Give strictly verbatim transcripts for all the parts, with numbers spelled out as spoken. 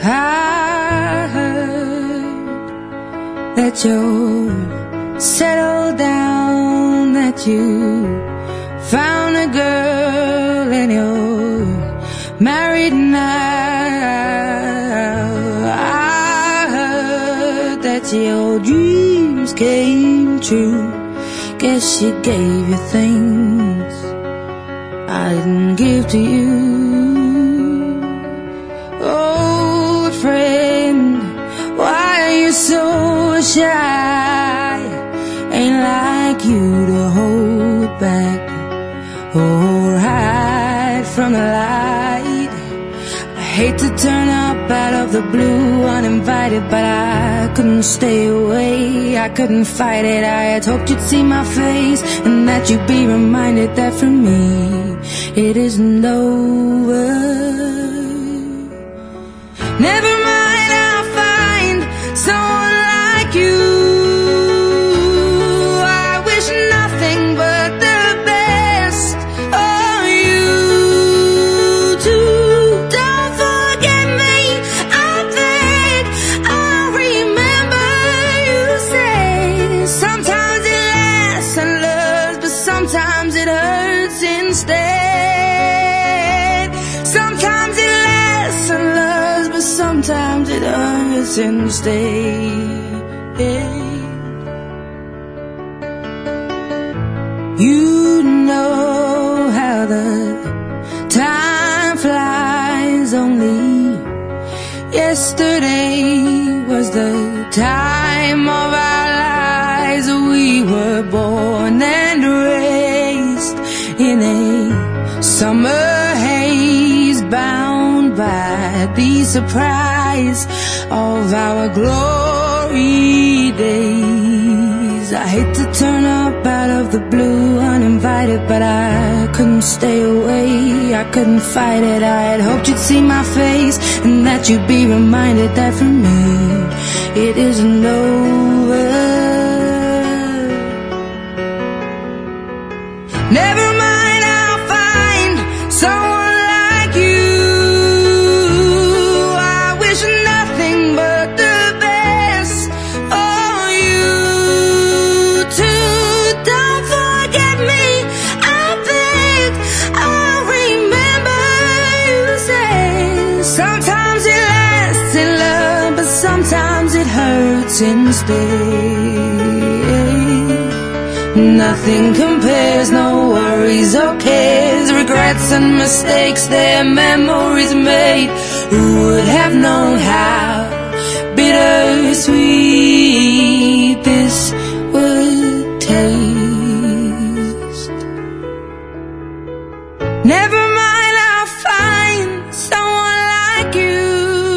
I heard that you're settled down, that you found a girl and you're married now. I heard that your dreams came true. Guess she gave you things I didn't give to you. Old friend, why are you so shy? Ain't like you to hold back or hide from the light. I hate to turn up out of the blue uninvited, but I couldn't stay away, I couldn't fight it. I had hoped you'd see my face and that you'd be reminded that for me it isn't over. Never mind, I'll find someone like you. I wish nothing but the best for you too. Don't forget me, I beg. I remember you say sometimes it lasts and loves, but sometimes it hurts instead. Sometimes it lasts and loves, but sometimes it hurts instead. You know how the time flies. Only yesterday was the time of our lives. We were born and raised in a summer haze, bound by the surprise of our glory days. I hate to turn up out of the blue uninvited, but I couldn't stay away, I couldn't fight it. I had hoped you'd see my face and that you'd be reminded that for me it isn't over. Never mind, I'll find someone like you. I wish nothing but the best for you too. Don't forget me, I beg. I remember you say sometimes it lasts in love, but sometimes it hurts instead. Nothing compares, no worries or cares, regrets and mistakes, their memories made. Who would have known how bittersweet this would taste? Never mind, I'll find someone like you.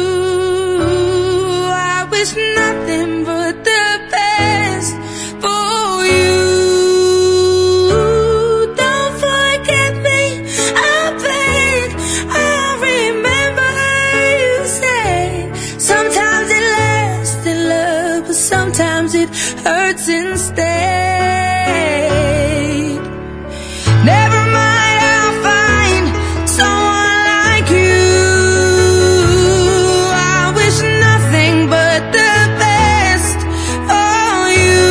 I wish nothing but the best for you. Sometimes it hurts instead. Never mind, I'll find someone like you. I wish nothing but the best for you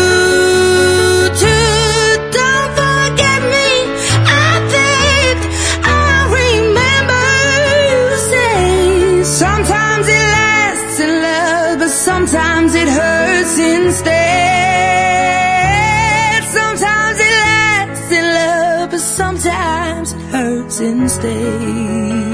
too. Don't forget me, I beg. I remember you say sometimes it lasts in love, but sometimes it hurts instead. Sometimes it lasts in love, but sometimes it hurts instead.